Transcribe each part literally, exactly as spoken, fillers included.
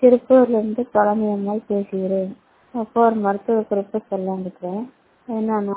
திருப்பூர்லேருந்து பழனியம்மாள் பேசுகிறேன். அப்போ ஒரு மருத்துவ குறிப்பு சொல்லலான்ருக்கிறேன். என்னன்னா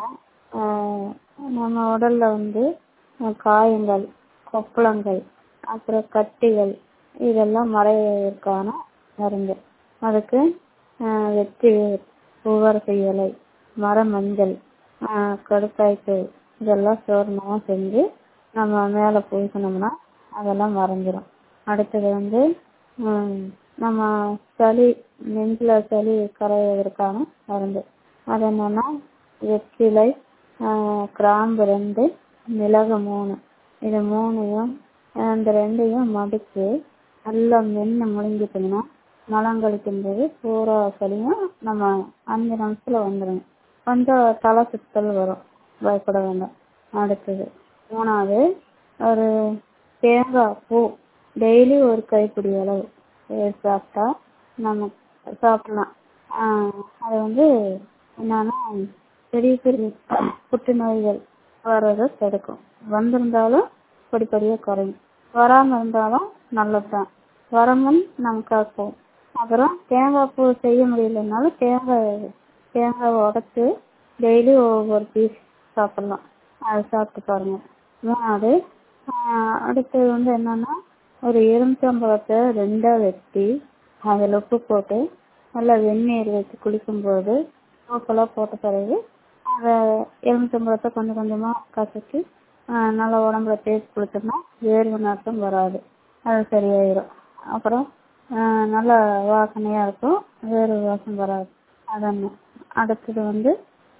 நம்ம உடலில் வந்து காயங்கள், கொப்பளங்கள், அப்புறம் கட்டிகள் இதெல்லாம் மறைவதற்கான மருந்து. அதுக்கு வெற்றிவேர், பூவரச இலை, மரமஞ்சள், கடுக்காய்த்தூள் இதெல்லாம் சூர்ணமாக செஞ்சு நம்ம மேலே பூசினோம்னா அதெல்லாம் மறைஞ்சிரும். அடுத்தது வந்து நம்ம சளி, நெஞ்சில் சளி கரைவதற்கான மருந்து. அது என்னன்னா வெற்றிலை, கிராம்பு ரெண்டு, மிளகு மூணு, இது மூணையும் இந்த ரெண்டையும் மடித்து நல்லா மென்று முழுங்கிட்டோம்னா மலம் கழிக்கும்போது பூரா சளியும் நம்ம அஞ்சு நிமிஷத்தில் வந்துடும். கொஞ்சம் தலை சுத்தல் வரும், பயப்பட வேண்டாம். அடுத்தது மூணாவது, ஒரு தேங்காய் பூ டெய்லி ஒரு கைப்பிடி அளவு சாப்பிட்டா நம்ம சாப்பிடலாம். அது வந்து என்னன்னா பெரிய பெரிய புற்றுநோய்கள் வர்றதை தடுக்கும். வந்திருந்தாலும் படிப்படியாக குறையும், வராமல் இருந்தாலும் நல்லது தான். வரமும் நம்ம காப்போம். அப்புறம் தேங்காய் பூ செய்ய முடியலனாலும் தேங்காய் தேங்காய் உடச்சி டெய்லி ஒவ்வொரு பீஸ் சாப்பிட்லாம். அதை சாப்பிட்டு பாருங்கள். மூணாவது, அடுத்தது வந்து என்னன்னா ஒரு எலுமிச்சம்பழத்தை ரெண்டாக வெட்டி அதில் உப்பு போட்டு நல்லா வெந்நீர் வச்சு குளிக்கும்போது உப்பெல்லாம் போட்ட பிறகு அதை எலுமிச்சம்பழத்தை கொஞ்சம் கொஞ்சமாக கசக்கி நல்லா உடம்புல தேய்ச்சி குளிச்சோம்னா வேர்வை நாற்றம் வராது, அது சரியாயிடும். அப்புறம் நல்லா வாசனையாக இருக்கும், வேர்வை வாசம் வராது. அதொன்று. அடுத்தது வந்து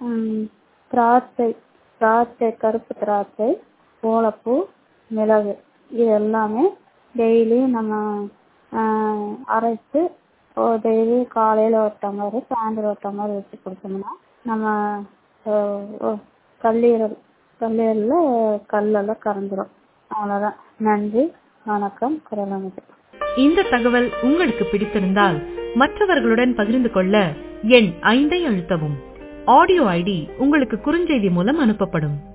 திராட்சை திராட்சை கருப்பு திராட்சை, ஓலைப்பூ, மிளகு இது எல்லாமே டெய்லி நம்ம அரைச்சி டெய்லி காலையில் ஒரு டம்ளர், சாயந்தரம் ஒரு டம்ளர் வச்சு குடித்தோம்னா நம்ம கல்லீரல் கல்லீரலில் கல்லெல்லாம் கரைஞ்சிரும். அவ்வளோதான். நன்றி, வணக்கம். குரல் அமைச்சர். இந்த தகவல் உங்களுக்கு பிடித்திருந்தால் மற்றவர்களுடன் பகிர்ந்து கொள்ள எண் ஐந்தை அழுத்தவும். ஆடியோ ஐடி உங்களுக்கு குறுஞ்செய்தி மூலம் அனுப்பப்படும்.